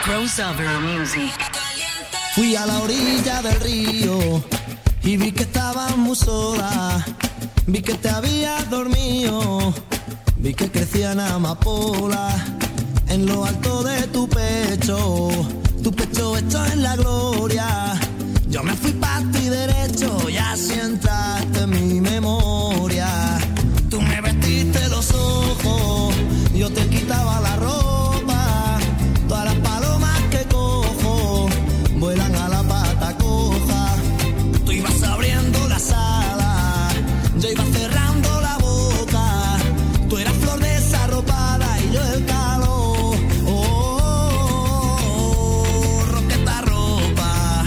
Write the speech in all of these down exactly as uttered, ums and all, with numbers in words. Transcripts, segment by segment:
Crossover Music. Fui a la orilla del río y vi que estabas muy sola. Vi que te habías dormido, vi que crecían amapolas en lo alto de tu pecho, tu pecho hecho en la gloria. Yo me fui pa' ti derecho y así entraste en mi memoria. Tú me vestiste los ojos, yo te quitaba la ropa. Todas las palomas que cojo vuelan a la pata coja. Tú ibas abriendo las alas, yo iba cerrando la boca. Tú eras flor desarropada y yo el calor. Oh, oh, oh, roqueta ropa.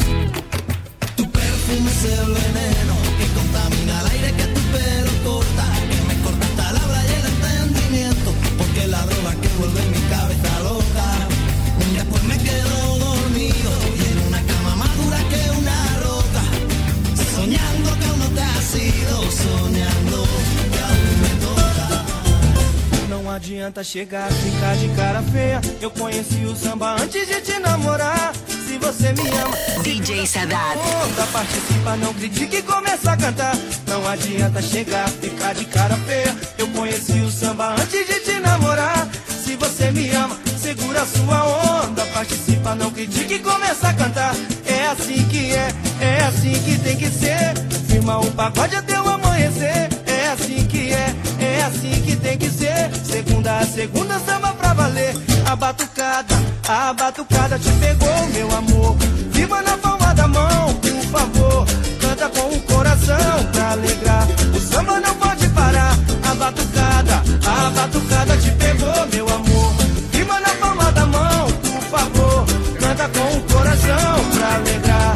Tu perfume es el veneno que contamina el aire que tu pelo corta, que me corta hasta la habla y el entendimiento, porque la droga que vuelve mi cabeza loca. Después me quedo dormido y en una cama más dura que una roca, soñando que aún no te has ido, soñando que aún me toca. Não adianta chegar, ficar de cara feia. Eu conheci o samba antes de te namorar. Se você me ama, D J Sadat. Conta, participa, não critique e começa a cantar. Não adianta chegar, ficar de cara feia. Eu conheci o samba antes de te namorar. Se você me ama, segura sua onda, participa, não critique e começa a cantar. É assim que é, é assim que tem que ser. Firma o pagode até o amanhecer. É assim que é, é assim que tem que ser. Segunda a segunda, samba pra valer. A batucada, a batucada te pegou, meu amor. Viva na palma da mão, por favor. Canta com o coração pra alegrar. O samba não pode parar. A batucada, a batucada te pegou, meu amor. Viva na palma da mão, por favor. Canta com o coração pra alegrar.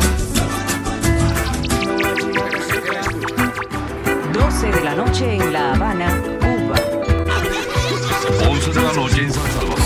doce de la noche en La Habana, Cuba. once de la noche en San Salvador.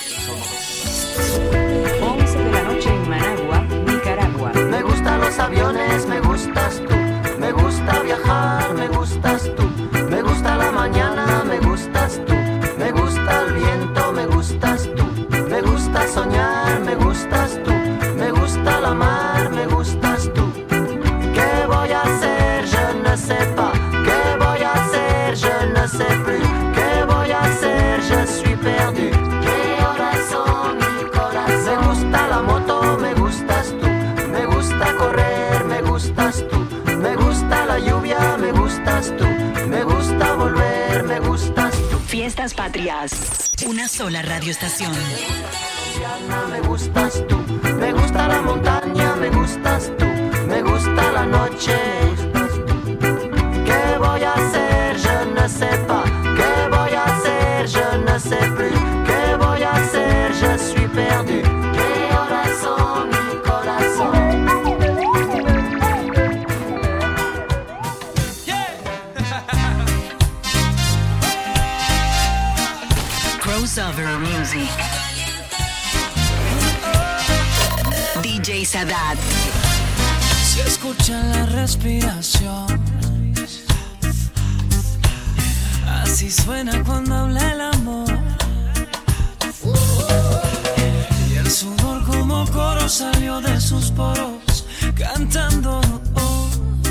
once de la noche en Managua, Nicaragua. Me gustan los aviones, me gustas tú. Me gusta viajar, me gustas tú. Me gusta la mañana, me gustas tú. Me gusta el viento, me gustas tú. Me gusta soñar, me gustas tú. Me gusta la mar, me gustas tú. ¿Qué voy a hacer? Je ne sais pas. ¿Qué voy a hacer? Je ne sais plus. ¿Qué voy a hacer? Je suis perdu. ¿Qué horas son, mi corazón? Me gusta la moto, me gustas tú. Me gusta correr, me gustas tú. Me gusta la lluvia, me gustas tú. Me gusta volver, me gustas tú. Fiestas Patrias. Una sola radioestación. Me gustas tú. Me gusta la montaña, me gustas tú. Me gusta la noche. ¿Qué voy a hacer? Je ne sais pas. ¿Qué voy a hacer? Je ne sais plus. ¿Qué voy a hacer? Je suis perdu. ¿Qué horas son, mi corazón? Crossover Music. D J Sadat. Se escucha la respiración. Así suena cuando habla el amor. Y el sudor como coro salió de sus poros, cantando. Oh,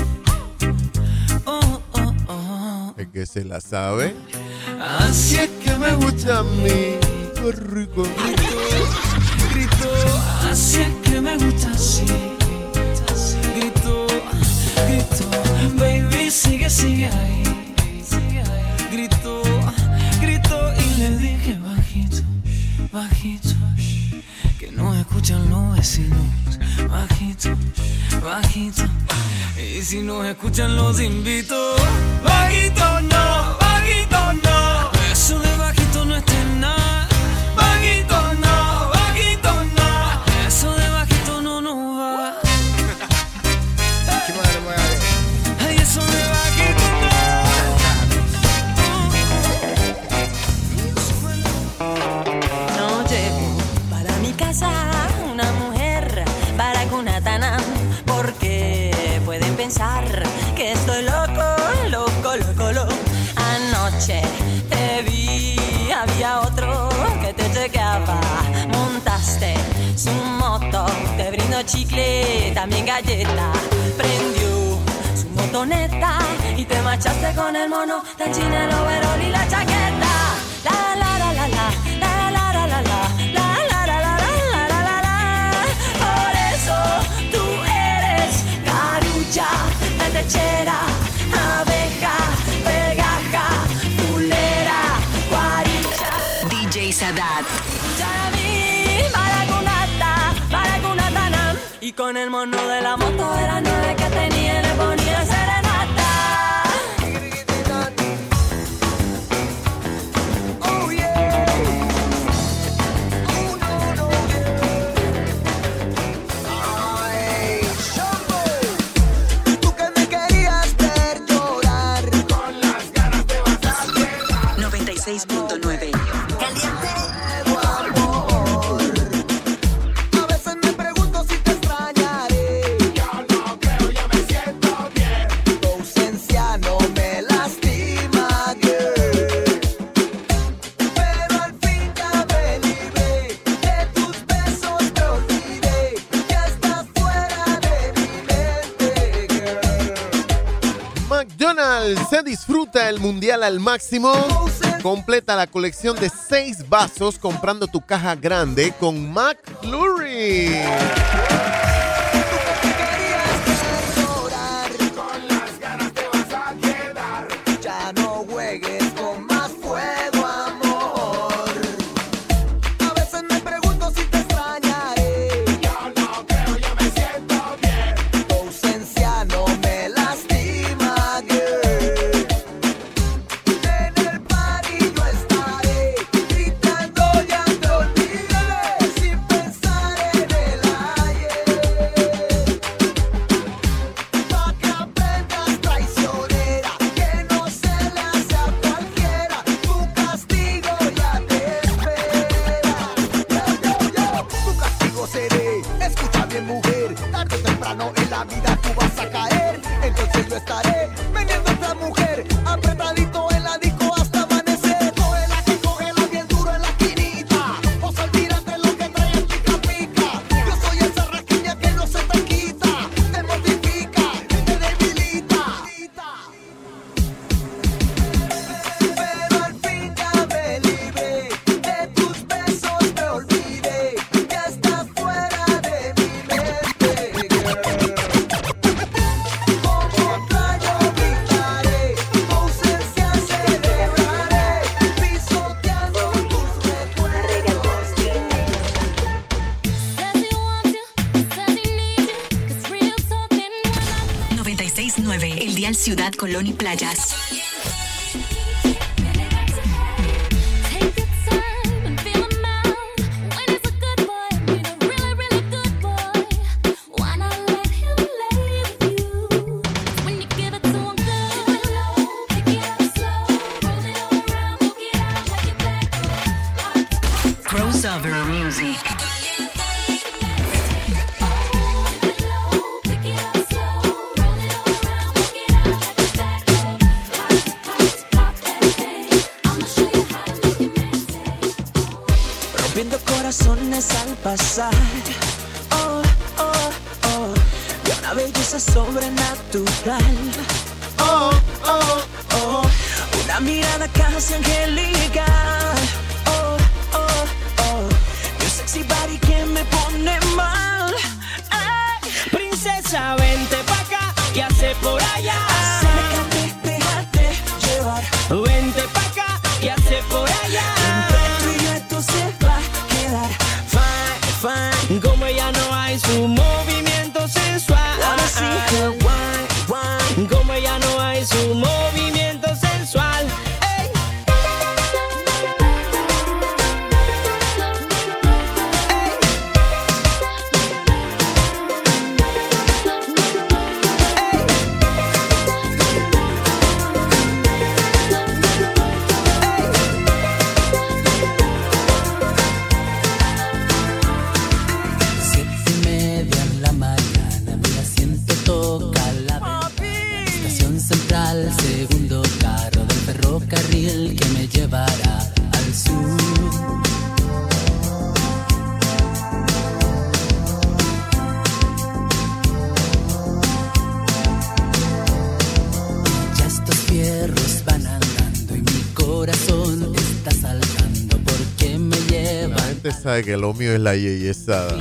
oh, oh, oh. Es que se la sabe. Así es que me gusta a mí. Qué rico. Grito, grito, así es que me gusta así. Grito, grito, baby, sigue, sigue ahí. Grito, grito y le dije bajito, bajito, que no escuchan los vecinos. Bajito, bajito, y si no escuchan los invito. Bajito no, bajito no, eso de bajito no está en nada. Bajito no, bajito no, eso de bajito no nos va. Ay, eso de bajito no. No llevo para mi casa una mujer para Cunatana, porque pueden pensar que estoy loco, loco, loco, loco. Anoche te vi, había otro que te chequeaba, montaste chicle, también galleta. Prendió su motoneta y te marchaste con el mono, tan china el overol y la chaqueta. La la la la la, la la la la la, la la la la la la la la. Por eso tú eres carulla, lechera, abeja, pegaja, pulera, guaricha. D J Sadat. Charaví, maracunata, maracunata nam. Y con el mono de la moto era nueve que tenía, le ponía serenata. seis punto nueve. Caliente. A veces me pregunto si te extrañaré. Yo no creo, ya me siento bien. Tu ausencia no me lastima, girl. Pero al fin ya me libré de tus besos, te olvidé. Ya estás fuera de mi mente, girl. McDonald's se disfruta el mundial al máximo. Completa la colección de seis vasos comprando tu caja grande con McFlurry. Con las ganas te vas a quedar. Ya no juegues con más fuego, amor. A veces me pregunto si te extrañaré. Yo no creo, ya me siento bien. Tu ausencia no me lastima, girl. Ciudad, Colón y Playas. Crossover Music. Al pasar, oh, oh, oh, de una belleza sobrenatural, oh, oh, oh, una mirada casi angelical, oh, oh, oh, y un sexy body que me pone mal. Ay, princesa, vente pa' acá, ¿qué hace por allá? Acércate, déjate llevar, vente pa' acá, ¿qué hace por allá? Entre tú y yo esto se va a quedar fine. Como ella no hay su movimiento sensual. Como ella no hay su movimiento sensual. Ey. Ey. usted sabe que lo mío es la yeyesada.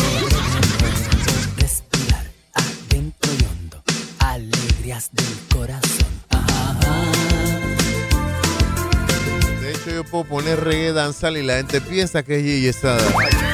Respirar adentro y hondo, alegrías del corazón. Ajá. De hecho, yo puedo poner reggae danzal y la gente piensa que es yeyesada.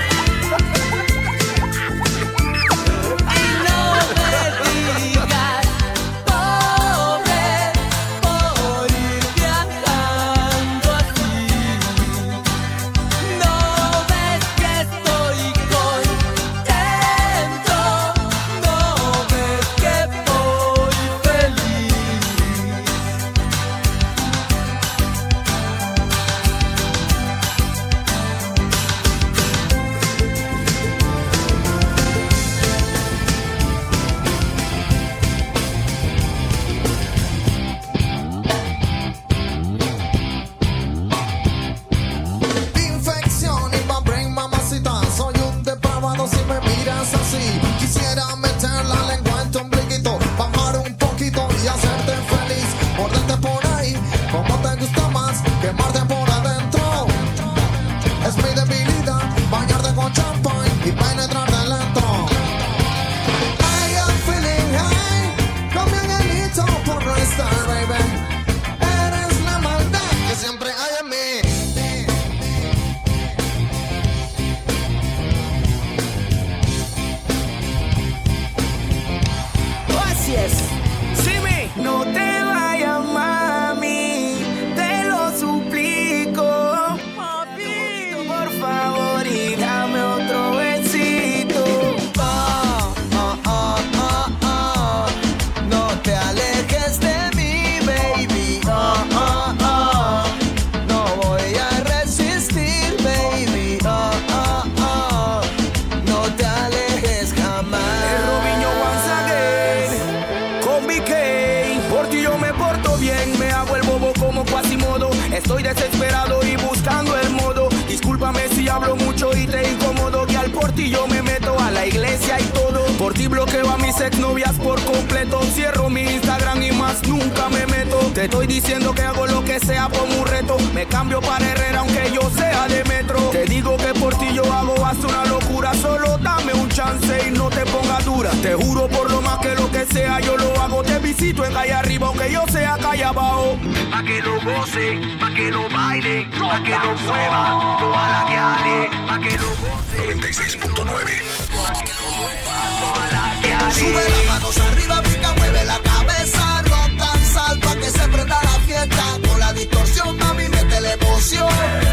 Estoy desesperado y buscando el modo. Discúlpame si hablo mucho y te incomodo, que al por ti yo me meto a la iglesia y todo. Por ti bloqueo a mis exnovias por completo. Cierro mi Instagram y más nunca me meto. Te estoy diciendo que hago lo que sea por un reto. Me cambio para Herrera aunque yo sea de metro. Te digo que por ti yo hago hasta una locura. Solo dame un chance y no te pongas dura. Te juro por lo más que lo que sea yo lo hago. Te visito en calle arriba aunque yo sea calle abajo. Pa' que lo goce, pa' que lo baile, pa' que lo mueva, toda la que ale, pa' que lo goce. noventa y seis punto nueve. Pa' que lo mueva, toda la que ale. Sube las manos arriba, pica, mueve la cabeza, rock danzal pa' que se prenda la fiesta. Con la distorsión, mami, mete la emoción,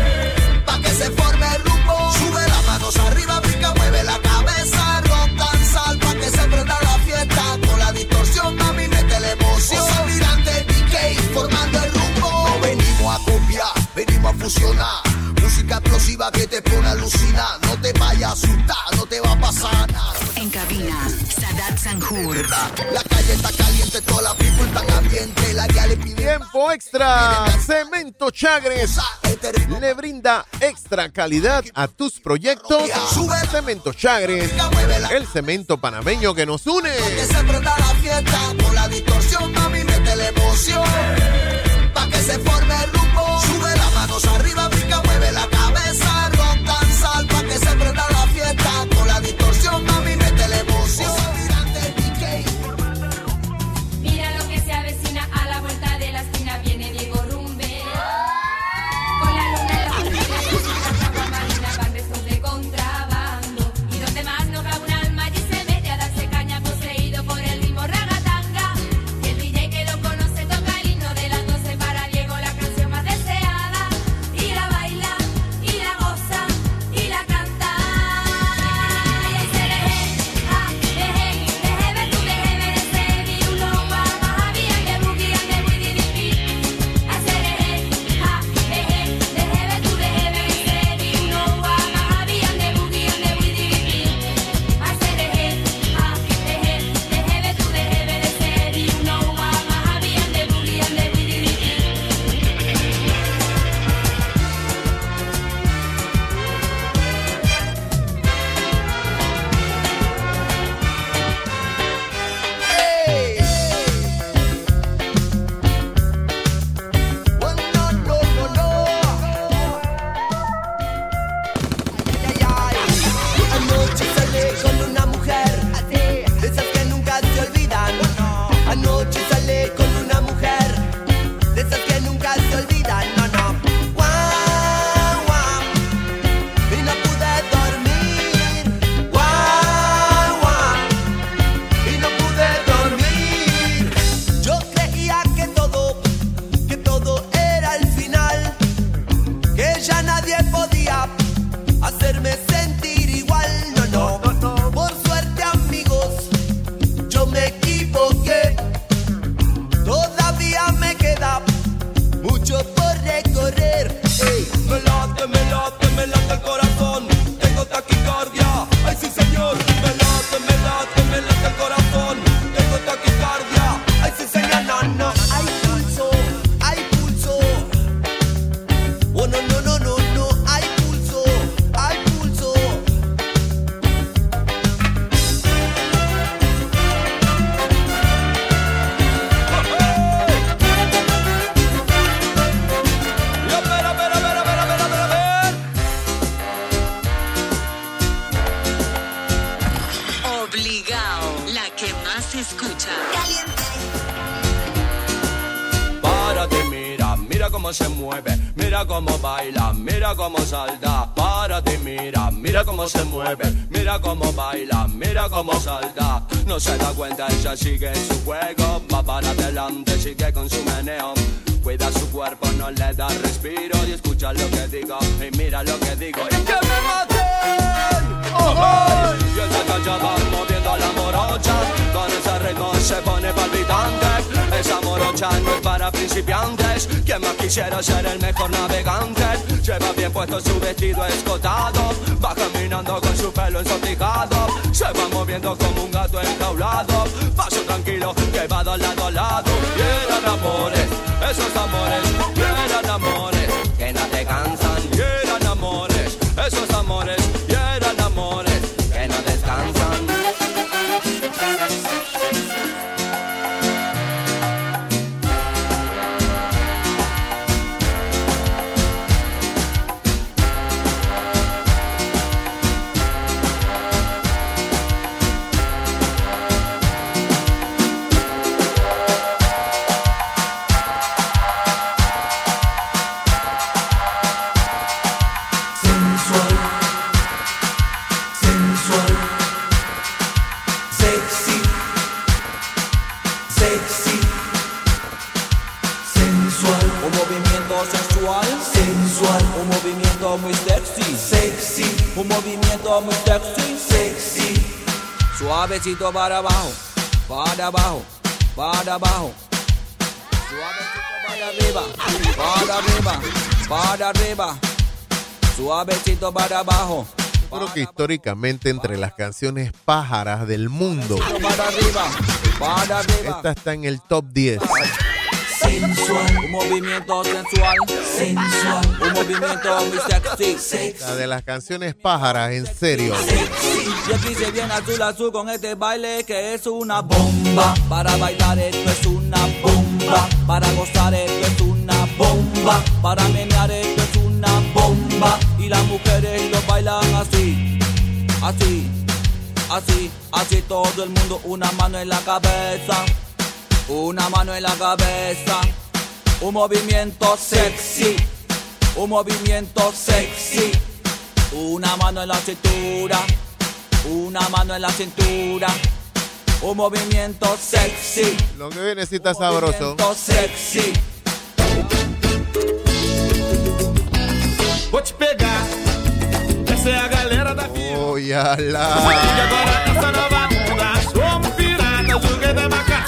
pa' que se forme el rumbo. Sube las manos arriba, pica, mueve la cabeza, rock danzal pa' que se prenda la fiesta. Con la distorsión, mami, mete la emoción. Mirante D K, formando el rumbo. No venimos a copiar, venimos a fusionar. Música explosiva que te pone a alucinar. No te vayas a asustar, no te va a pasar nada. En cabina, Sadat Sanjur. La calle está caliente, toda la people está caliente. La que le pide Tiempo extra. Cemento Chagres le brinda extra calidad a tus proyectos. Cemento Chagres, el cemento panameño que nos une. que se prenda la fiesta. Con la distorsión, mami, mete la emoción. Pa' que se forme el rumbo. Sube las manos arriba, brinca, mueve la cabeza. Rock danzal pa' que se prenda la fiesta. Con la distorsión, mami, mete la emoción. Mira lo que se avecina a la vuelta de la esquina. Viene Diego Rumbe. Con la luna en la cintura, agua marina, van restos de contrabando. Y donde más no cabe un alma, allí se mete a darse caña, poseído por el ritmo ragatanga. Y el D J que lo conoce toca el himno de las doce para Diego, la canción más deseada. Y la baila, se escucha. Caliente. Párate, mira, mira cómo se mueve, mira cómo baila, mira cómo salta. Párate, mira, mira cómo se mueve, mira cómo baila, mira cómo salta. No se da cuenta, ella sigue en su juego, va para adelante, sigue con su meneo. Cuida su cuerpo, no le da respiro y escucha lo que digo y mira lo que digo. ¡Y que me maten! ¡Oh! Y ella ya va moviendo la morocha, con ese ritmo se pone palpitante. Esa morocha no es para principiantes, quien más quisiera ser el mejor navegante. Lleva bien puesto su vestido escotado, va caminando con su pelo ensortijado. Se va moviendo como un gato enjaulado, paso tranquilo que va de lado a lado. Y eran amores, esos amores, y eran amores que no te cansan. Y eran amores, esos amores, y eran amores que no descansan. Muy sexy, sexy, un movimiento muy sexy, sexy. Suavecito para abajo, para abajo, para abajo. Suavecito para arriba, para arriba, para arriba. Suavecito para abajo. Creo que históricamente entre las canciones pájaras del mundo, para arriba, para arriba. esta está en el top diez. Sensual, un movimiento sensual, sensual, un movimiento muy sexy, sexy. La de las canciones pájaras, en serio. Sexy. Y aquí se viene azul azul con este baile que es una bomba. Para bailar esto es una bomba, para gozar esto es una bomba, para menear esto es una bomba. Y las mujeres lo bailan así, así, así, así todo el mundo, una mano en la cabeza. Una mano en la cabeza, un movimiento sexy, un movimiento sexy. Una mano en la cintura, una mano en la cintura. Un movimiento sexy. Lo que viene sí está sabroso. Un movimiento sexy. Vou te pegar, essa é a galera da vida. Oh, ya la. E agora essa nova onda, somos piratas, o que tem macaco.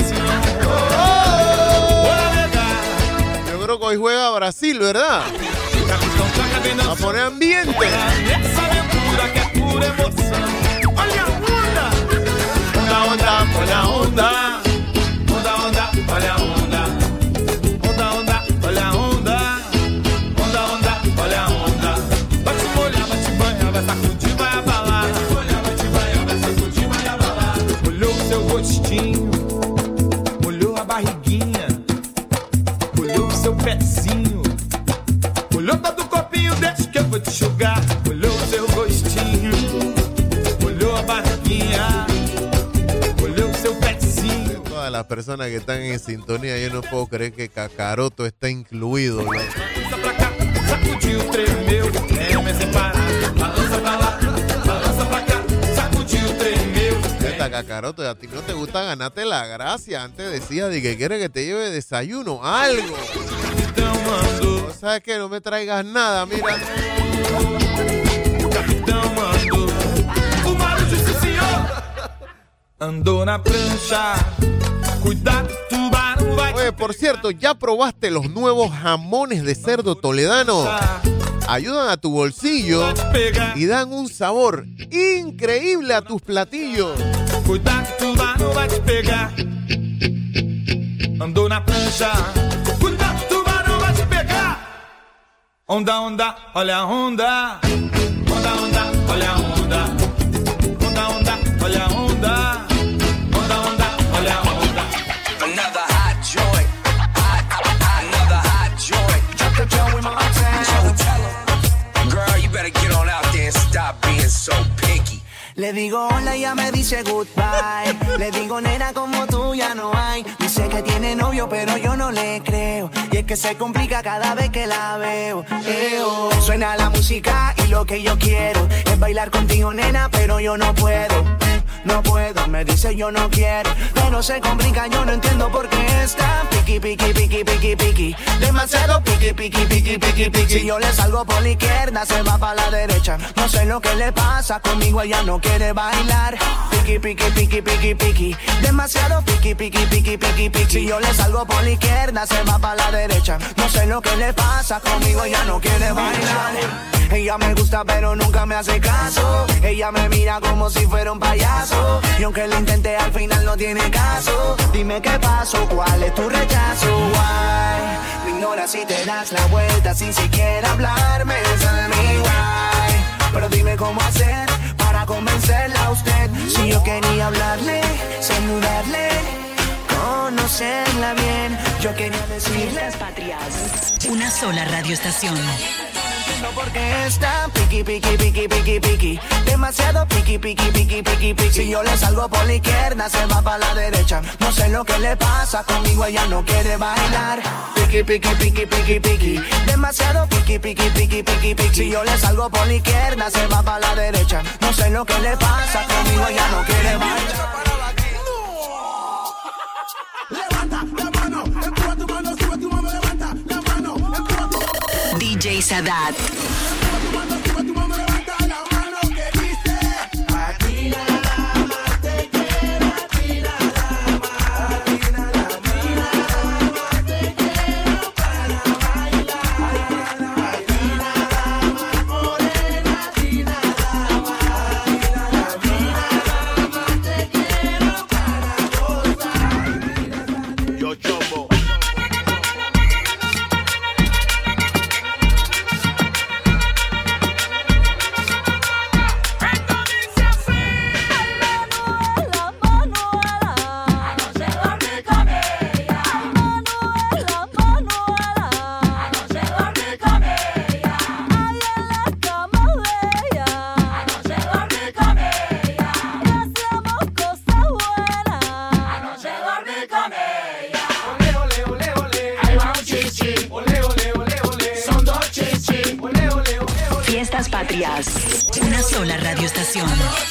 Yo creo que hoy juega Brasil, ¿verdad? A poner ambiente. Essa aventura que é pura emoção. Olha a onda, onda, onda, olha a onda, onda, onda, olha a onda, onda, onda, olha a onda, onda, onda, olha a onda. Vai te molhar, vai te banhar, vai sacudir, vai abalar. Vai te molhar, vai te banhar, vai sacudir, vai abalar. Molhou o seu gostinho, molhou a barriguinha, molhou o seu pezinho, molhou todo o copinho, deixa que eu vou te jogar. Molhou o seu gostinho, molhou a barriguinha, molhou o seu pezinho. Todas las personas que están en sintonía, yo no puedo creer que Kakaroto está incluido, ¿no? Balança pra cá, sacudiu, tremeu, treme sem parar. Balança pra lá, balança pra cá, sacudiu, tremeu. Esta Kakaroto, a ti no te gusta ganarte la gracia. Antes decía de que quiere que te lleve desayuno, algo. No sabes que no me traigas nada, mira. Capitão mandou, o Mário disse senhor. Andou na prancha, cuidado, tubarão vai. Oye, por cierto, ¿ya probaste los nuevos jamones de cerdo toledano? Ayudan a tu bolsillo y dan un sabor increíble a tus platillos. Cuidado, tubarão vai te pegar. Andou na prancha, cuidado, tubarão vai te pegar. Onda, onda, olha a onda. Onda, onda, olha a onda. Onda, onda, olha a onda. Onda, onda, olha a onda. Another hot joint. Hot, hot, another hot joint. Drop the joint with my time. So tell 'em, girl, you better get on out there and stop being so picky. Le digo hola y ella me dice goodbye. Le digo nena como tú ya no hay. Dice que tiene novio pero yo no le creo. Y es que se complica cada vez que la veo. Eo. Suena la música y lo que yo quiero es bailar contigo nena pero yo no puedo. No puedo, me dice yo no quiero. Pero se complica, yo no entiendo por qué está piqui, piqui, piqui, piqui, piqui. Demasiado piqui, piqui, piqui, piqui, piqui. Si yo le salgo por la izquierda, se va para la derecha. No sé lo que le pasa, conmigo ella no quiere bailar. Piqui, piqui, piqui, piqui, piqui. Demasiado piqui, piqui, piqui, piqui, piqui. Si yo le salgo por la izquierda, se va para la derecha. No sé lo que le pasa, conmigo ella no quiere bailar. Ella me gusta pero nunca me hace caso. Ella me mira como si fuera un payaso. Y aunque lo intenté al final no tiene caso. Dime qué pasó, cuál es tu rechazo. Why? Me ignoras si te das la vuelta sin siquiera hablarme. Tell me why. Pero dime cómo hacer para convencerla a usted. Si yo quería hablarle, saludarle, conocerla bien. Yo quería decirle Fiestas Patrias. Una sola radioestación. No porque está piqui, piqui, piqui, piqui, piqui. Demasiado piqui, piqui, piqui, piqui, piqui. Si yo le salgo por la izquierda, se va para la derecha. No sé lo que le pasa, conmigo ella no quiere bailar. Piqui, piqui, piqui, piqui, piqui. Demasiado piqui, piqui, piqui, piqui, piqui. Si yo le salgo por la izquierda, se va para la derecha. No sé lo que le pasa, conmigo ella no quiere bailar. Levanta la mano, empuja tu mano, sube tu mano, levanta la mano, empuja tu mano. D J Sadat. Fiestas Patrias. Una sola radioestación.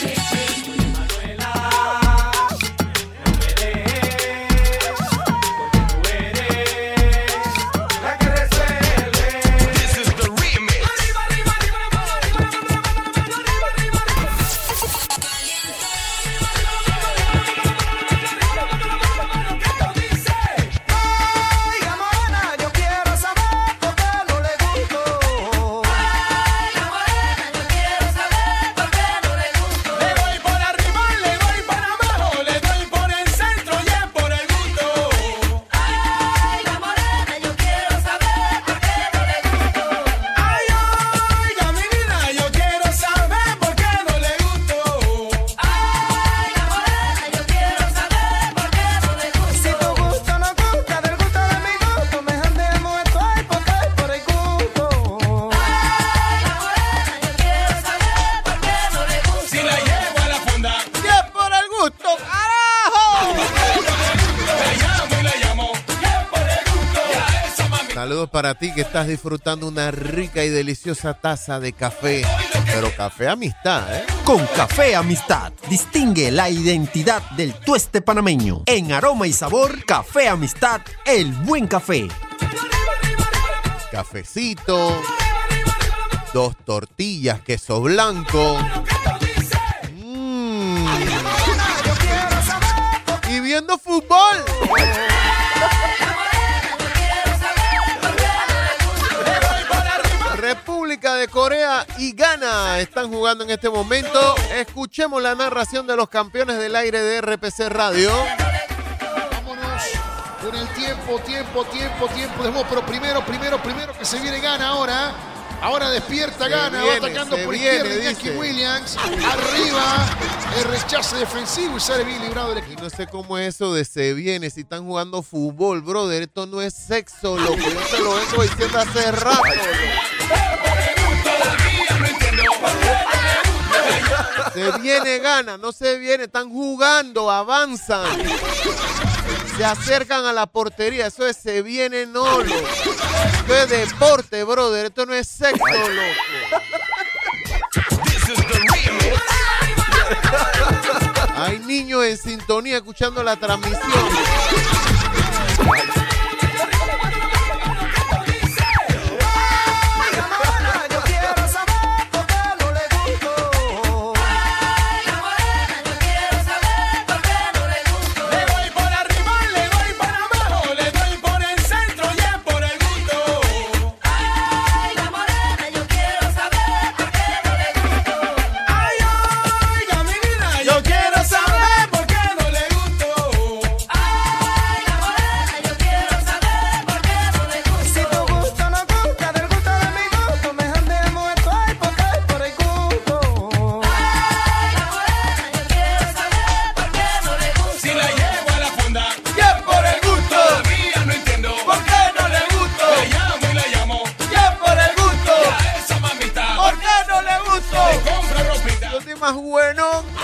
Saludos para ti que estás disfrutando una rica y deliciosa taza de café, pero café amistad, ¿eh? Con Café Amistad, distingue la identidad del tueste panameño. En aroma y sabor, Café Amistad, el buen café. Cafecito, dos tortillas, queso blanco. Mm. Y viendo fútbol. República de Corea y Ghana están jugando en este momento. Escuchemos la narración de los campeones del aire de R P C Radio. Vámonos con el tiempo, tiempo, tiempo, tiempo. Dejemos, pero primero, primero, primero que se viene Ghana ahora. Ahora despierta Se Ghana, viene, va atacando se por viene, izquierda Iñaki dice. Williams. Arriba, el rechace defensivo y sale bien librado del Y equipo. no sé cómo es eso de se viene, si están jugando fútbol, brother. Esto no es sexo, loco. Yo te lo vengo diciendo hace rato. Se viene gana, no se viene, están jugando, avanzan. Se acercan a la portería, eso es se viene nolo. Esto es deporte, brother, esto no es sexo, loco. Hay niños en sintonía escuchando la transmisión. Más bueno.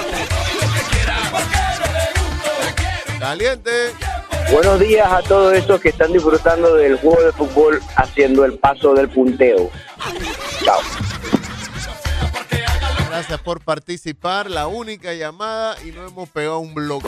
Caliente. Buenos días a todos esos que están disfrutando del juego de fútbol haciendo el paso del punteo. Chao. Gracias por participar. La única llamada y no hemos pegado un bloque.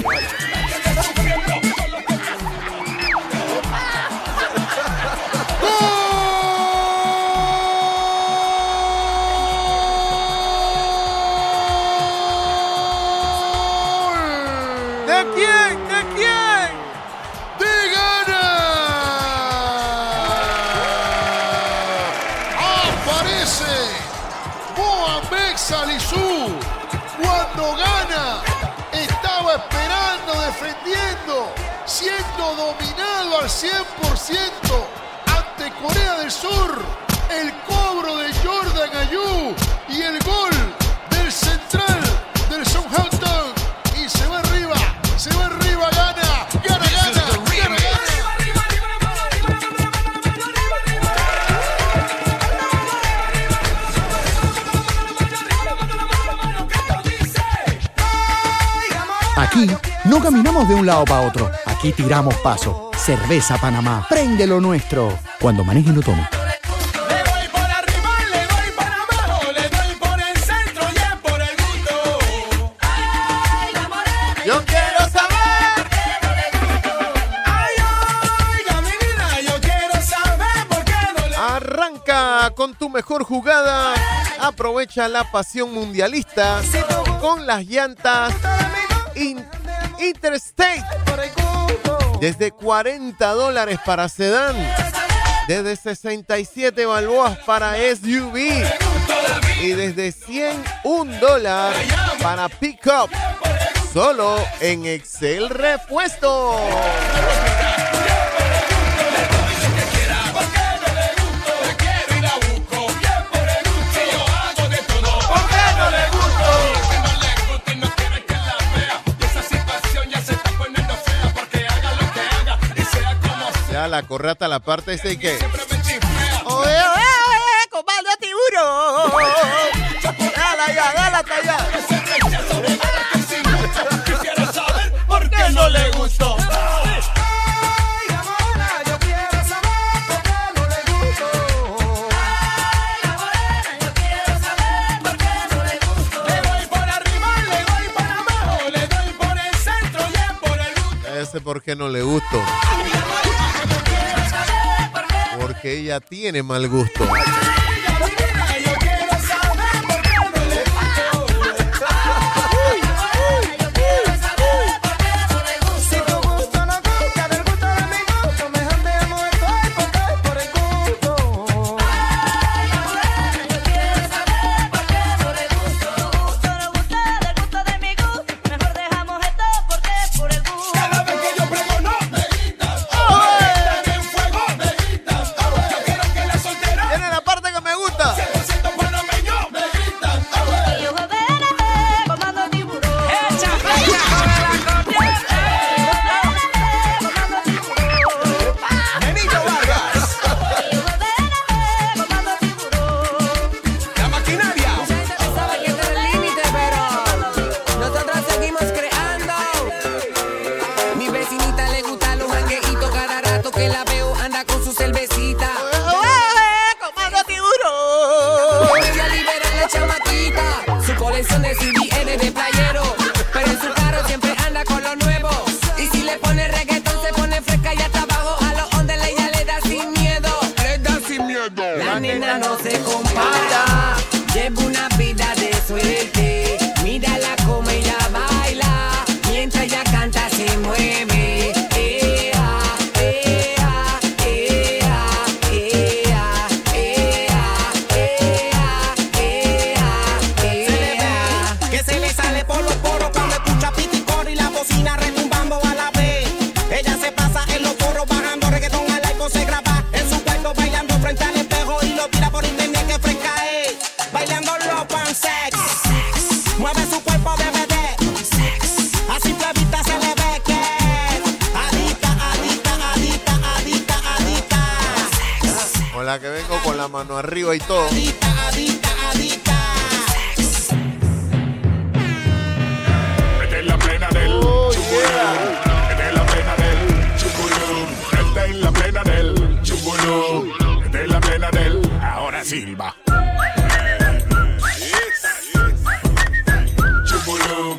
Salisú, cuando gana, estaba esperando, defendiendo, siendo dominado al cien por ciento ante Corea del Sur. El cobro de Jordan Ayew y el gol del central del Southampton. Y se va arriba, se va arriba, gana, gana, gana, gana, gana. Aquí no caminamos de un lado para otro. Aquí tiramos paso. Cerveza Panamá. Prende lo nuestro. Cuando maneje no tome. Yo quiero saber. Ay, oiga, mi vida, yo quiero saber por qué no le... Arranca con tu mejor jugada. Aprovecha la pasión mundialista con las llantas In- Interstate. Desde cuarenta dólares para sedán. Desde sesenta y siete balboas para S U V. Y desde ciento uno dólares para pick-up. Solo en Excel Repuesto. Ya la corrata la parte ese y qué. Oye, oye, oye, compadre tiburón. Dale ya, dale hasta allá. Quisiera saber por qué no le gustó. Ese por qué no le gustó. Porque ella tiene mal gusto. intenciones y viene de playero. Pero en su carro siempre anda con lo nuevo. Y si le pone reggaetón se pone fresca y hasta abajo a los ondes ella le da sin miedo. Le da sin miedo. La nena no se compara. Lleva una vida de suerte. Mírala como ella baila. Mientras ella canta se mueve. Ea, ea, ea, ea, ea, ea, ea, ea. Que se le sale por los poros cuando escucha piticor y la bocina retumbando a la vez. Ella se pasa en los foros bajando reggaetón al iPhone, se graba en su cuarto bailando frente al espejo y lo tira por internet que fresca es. Bailando los pan sex, mueve su cuerpo de bebé. Así flavita se le ve que adicta, adicta, adicta, adicta, adicta. Con la que vengo con la mano arriba y todo. Adicta, adicta, adicta. Esta es la plena del chubulú. Esta es la plena del chubulú. Esta es la plena del chubulú. Esta es la plena del ahora silba. Chubulú.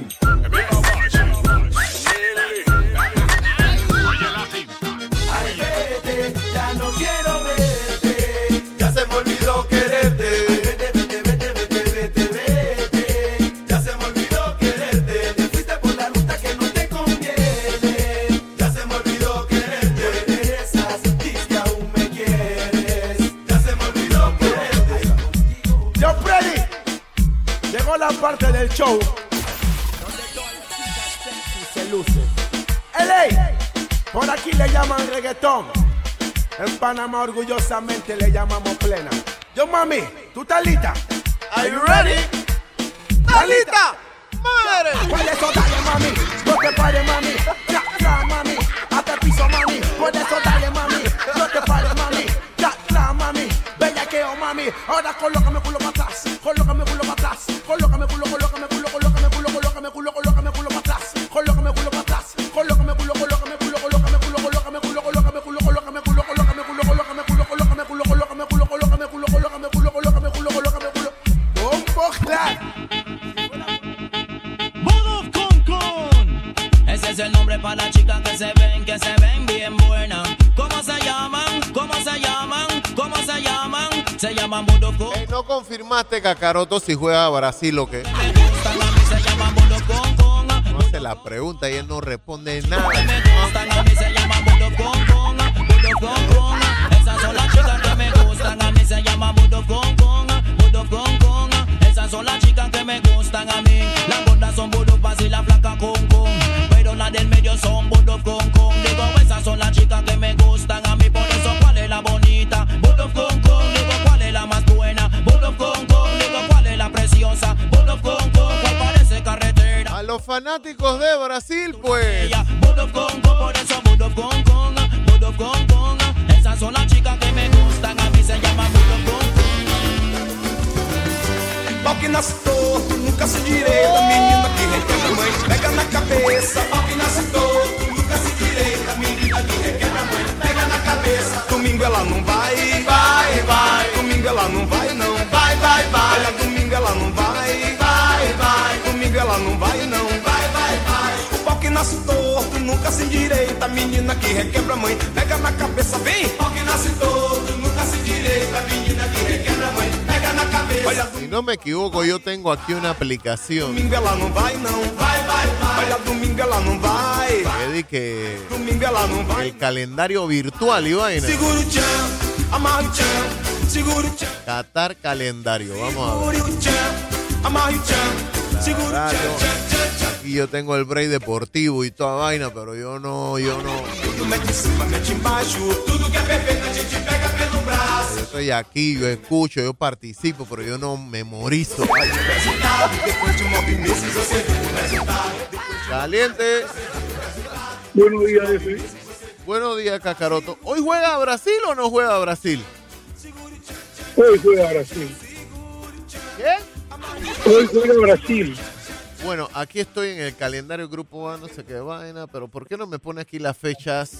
Ay, vete, ya no quiero verte. Ya se me olvidó quererte. Vete, vete, vete, vete, vete, vete. Ya se me olvidó quererte. Te fuiste por la ruta que no te conviene. Ya se me olvidó quererte. Regresas, dices que aún me quieres. Ya se me olvidó quererte. Yo, Freddy, llegó la parte del show donde todas las chicas sexy se lucen. L A, por aquí le llaman reggaetón. En Panamá orgullosamente le llamamos plena. Yo, mami, ¿tú estás lista? Are you ready? ¿Estás lista? ¡Madre! Por eso dale, mami, no te pares, mami. Ya, ya, mami, hasta el piso, mami. Por eso dale, mami, no te pares, mami. Ya, ya, mami, bellaqueo, mami. Ahora colócame culo para atrás, colócame culo para atrás. Colócame culo, colócame culo, colócame culo, colócame culo, colócame culo para atrás. Colócame culo para atrás, colócame culo, colócame culo, colócame culo, colócame culo, colócame culo, colócame culo, colócame culo, colócame culo, colócame culo, colócame culo, colócame culo, colócame culo, colócame culo, colócame culo. Bombo clap. Bodo Con Con. Ese es el nombre para las chicas que se ven, que se ven bien buenas. ¿Cómo se llaman? ¿Cómo se llaman? ¿Cómo se llaman? Se llaman Bodo Con. Eh, no confirmaste, Kakaroto, si juega a Brasil o qué. Me gustan a mí, se llaman Bodo Con Con. No hace la pregunta y él no responde nada. Me gustan a mí, se llaman Bodo Con Con. Bodo Con Con. Esas son las chicas que me gustan a mí, se llaman Bodo Con Con. Bodo Con Con. Esas son las chicas que me gustan a mí. Las gordas son Bodo Paz y la flaca Con Con. Pero las del medio son Bodo Con Con. Digo, esas son las chicas que me gustan a mí. Por eso, ¿cuál es la bonita? Bodo Con Con. Digo, ¿cuál es la más buena? Bodo Con Con. Digo, ¿cuál es la preciosa? Bodo Con Con. ¿Cuál parece carretera? A los fanáticos de Brasil, pues. Bodo Con Con. Por eso, Bodo Con Con. Bodo Con Con. Esas son las chicas que me gustan a mí. Se llaman Bodo Con Con. Pau que nasce torto, nunca se direita. Menina que requebra a mãe, pega na cabeça. Pau que nasce torto, nunca se direita. Menina que requebra a mãe, pega na cabeça. Domingo ela não vai, vai, vai. Domingo ela não vai, não. Vai, vai, vai. Olha, domingo ela não vai, vai, vai. Domingo ela não vai, não. Vai, vai, vai. O pau que nasce torto, nunca se endireita. Menina que requebra a mãe, pega na cabeça. Vem! Pau que nasce torto, nunca se endireita. Menina que requebra a mãe, pega na cabeça. Olha, si no me equivoco, yo tengo aquí una aplicación. Domingo ela não vai, não. Vai, vai, vai. Olha, domingo ela não vai. Que di que Domingo ela não vai. el calendario virtual y vaina. Segura o tchan, amarra o tchan. Segura o tchan. Qatar calendario, vamos a ver. Segura o tchan, amarra o tchan. Segura o tchan, tchan, tchan, tchan. Aquí yo tengo el break deportivo y toda vaina, pero yo no, yo no. Tudo mete em cima, mete embaixo. Tudo que é perfeito a gente pega pelo braço. Yo estoy aquí, yo escucho, yo participo, pero yo no memorizo. Depois de nove meses você vê o resultado. Caliente. Buenos días, F. Buenos días, Kakaroto. ¿Hoy juega Brasil o no juega Brasil? Hoy juega Brasil. ¿Qué? Hoy juega Brasil. Bueno, aquí estoy en el calendario Grupo A, no sé qué vaina, pero ¿por qué no me pone aquí las fechas?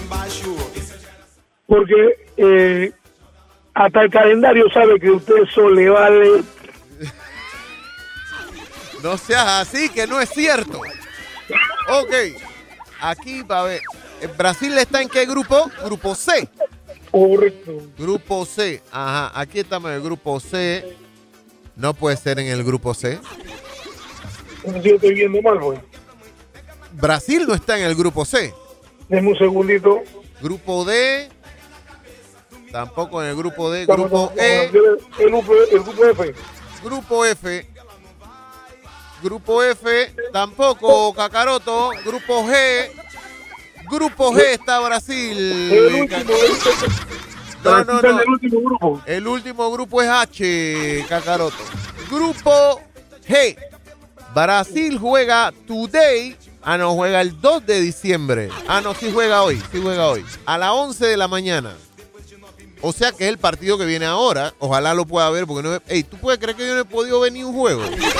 Porque eh, hasta el calendario sabe que usted eso le vale. No seas así, que no es cierto. Ok, aquí va a ver. ¿Brasil está en qué grupo? Grupo C. Correcto. Grupo C. Ajá, aquí estamos en el grupo C. No puede ser en el grupo C. No sé si estoy viendo mal, güey. Brasil no está en el grupo C. Deme un segundito. Grupo D. Tampoco en el grupo D. Grupo E. El grupo, el grupo F. Grupo F. Grupo F. Tampoco, Kakaroto. Grupo G. Grupo G está Brasil. El último, no, no, no. El último grupo. El último grupo es H, Kakaroto. Grupo G. Brasil juega today. Ah, no, juega el dos de diciembre. Ah, no, sí juega hoy, sí juega hoy. A las once de la mañana. O sea que es el partido que viene ahora. Ojalá lo pueda ver porque no... Ey, ¿tú puedes creer que yo no he podido ver ni un juego?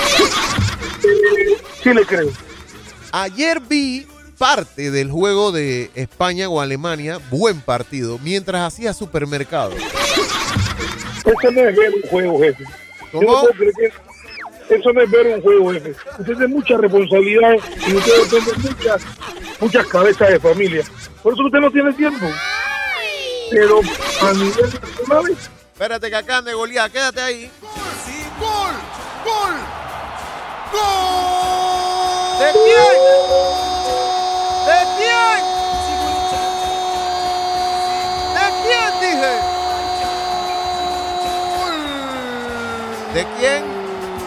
Sí le creo. Ayer vi parte del juego de España o Alemania. Buen partido. Mientras hacía supermercado. Eso no es ver un juego, jefe. ¿Cómo? Yo no puedo creer que... Eso no es ver un juego, jefe. Usted tiene mucha responsabilidad y usted depende de muchas, muchas cabezas de familia. Por eso usted no tiene tiempo. Pero a nivel nacional... Espérate que acaban de golear. Quédate ahí. ¡Gol! ¡Gol! ¡Gol! ¿De quién? ¿De quién? ¿De quién dije? ¿De quién?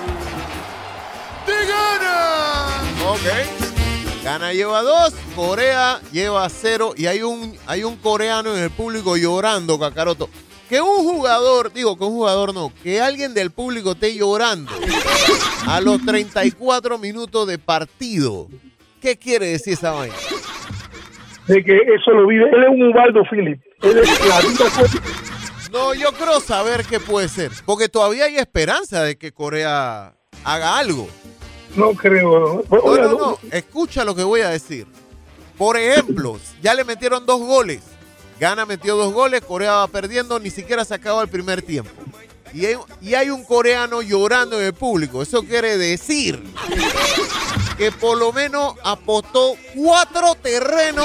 ¡De Ghana! Ok. Ghana lleva dos, Corea lleva cero y hay un, hay un coreano en el público llorando, Kakaroto. Que un jugador, digo que un jugador no, que alguien del público esté llorando a los treinta y cuatro minutos de partido. ¿Qué quiere decir esa vaina? De que eso lo vive. Él es un Ubaldo Phillips. Él es la vida. No, yo creo saber qué puede ser. Porque todavía hay esperanza de que Corea haga algo. No creo. No, no, no, no. Escucha lo que voy a decir. Por ejemplo, ya le metieron dos goles. Ghana metió dos goles, Corea va perdiendo, ni siquiera se acabó el primer tiempo. Y hay, y hay un coreano llorando en el público. Eso quiere decir que por lo menos apostó cuatro terrenos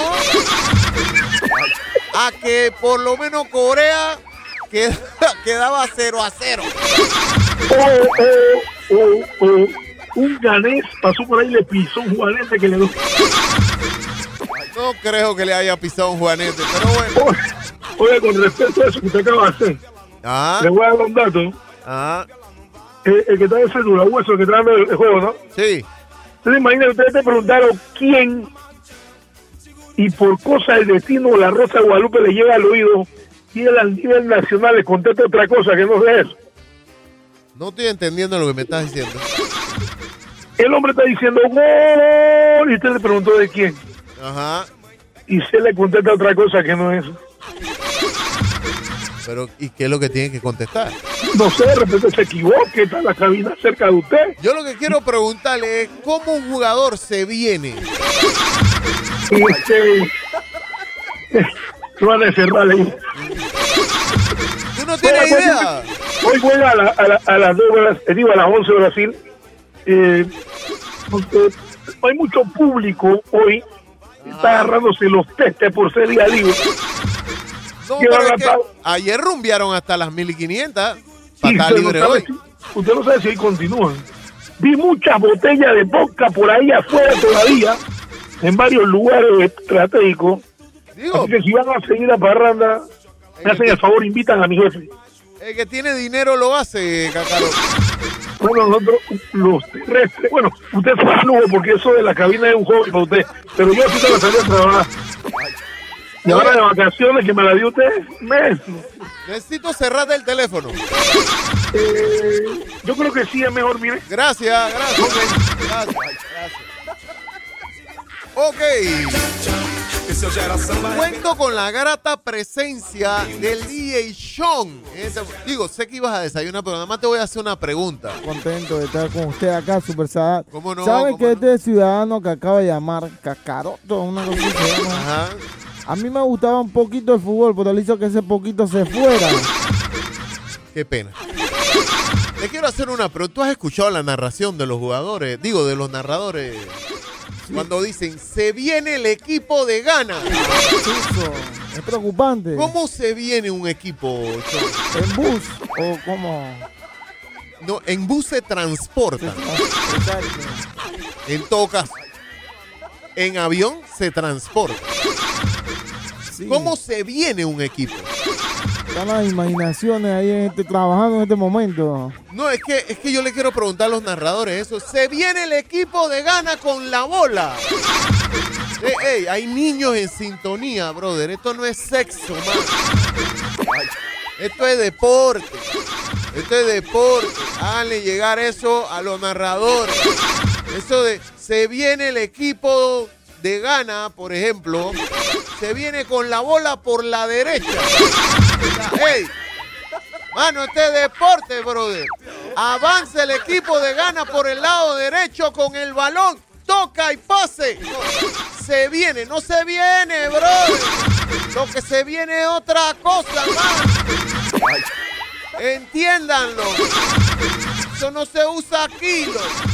a que por lo menos Corea qued, quedaba cero a cero. Oh, oh, oh, oh. Un ganés pasó por ahí y le pisó un juanete que le dio. No creo que le haya pisado un juanete, pero bueno. Oye, con respecto a eso que usted acaba de hacer, Ajá. le voy a dar un dato. Ajá. El, el que está en cédula, hueso, el que está dando el, el juego, ¿no? Sí. Entonces imagínate, ustedes te preguntaron quién y por cosa del destino la Rosa de Guadalupe le llega al oído y él al nivel nacional le contesta otra cosa que no sea eso. No estoy entendiendo lo que me estás diciendo. El hombre está diciendo gol y usted le preguntó de quién. Ajá. Y se le contesta otra cosa que no es eso. Pero, ¿y qué es lo que tiene que contestar? No sé, de repente se equivoque, está la cabina cerca de usted. Yo lo que quiero preguntarle es cómo un jugador se viene. Este, no van a cerrar ahí. ¿Tú no tienes bueno, idea? Hoy juega a, la, a, la, a las dos horas, digo a las once de Brasil. Eh, hay mucho público hoy que está agarrándose los testes por ser día libre. No, que pero van es a que estar- ayer rumbearon hasta las mil y quinientas. Sí, Para estar usted no libre sabe hoy. si- usted no sabe si ahí continúan. Vi muchas botellas de vodka por ahí afuera todavía, en varios lugares estratégicos. Digo, Así que si van a seguir la parranda, me hacen el favor, invitan a mi jefe. el que tiene dinero lo hace, Cacaro. Bueno, nosotros, los terrestres, bueno, usted es un lujo porque eso de la cabina es un hobby para usted, pero yo sí tengo que salir a trabajar. Y ahora de vacaciones que me la dio usted, mes. Necesito cerrarte el teléfono. Eh, yo creo que sí es mejor, mire. Gracias, gracias. Gracias, gracias. Ok. Cuento con la grata presencia del D J Sean. Este- Digo, sé que ibas a desayunar, pero nada más te voy a hacer una pregunta. Contento de estar con usted acá, Super Sadat. ¿Cómo no? ¿Saben ¿Cómo que este ciudadano que acaba de llamar Kakaroto, una cosa que se llama? Ajá. A mí me gustaba un poquito el fútbol, pero le hizo que ese poquito se fuera. Qué pena. Te quiero hacer una pregunta. ¿Tú has escuchado la narración de los jugadores? Digo, de los narradores. Sí. Cuando dicen, se viene el equipo de Ghana. Es preocupante. ¿Cómo se viene un equipo? ¿En bus o cómo? No, en bus se transporta. En todo caso, en avión se transporta. Sí. ¿Cómo se viene un equipo? Están las imaginaciones ahí en este, trabajando en este momento. No, es que, es que yo le quiero preguntar a los narradores eso. Se viene el equipo de Ghana con la bola. Hey, hey, hay niños en sintonía, brother. Esto no es sexo, man. Esto es deporte. Esto es deporte. Háganle llegar eso a los narradores. Eso de se viene el equipo de Ghana, por ejemplo, se viene con la bola por la derecha. O sea, hey, mano, este es deporte, brother. Avanza el equipo de Ghana por el lado derecho con el balón. Toca y pase. No, se viene, no se viene, brother. Lo que se viene es otra cosa, man. Entiéndanlo. Eso no se usa aquí, loco.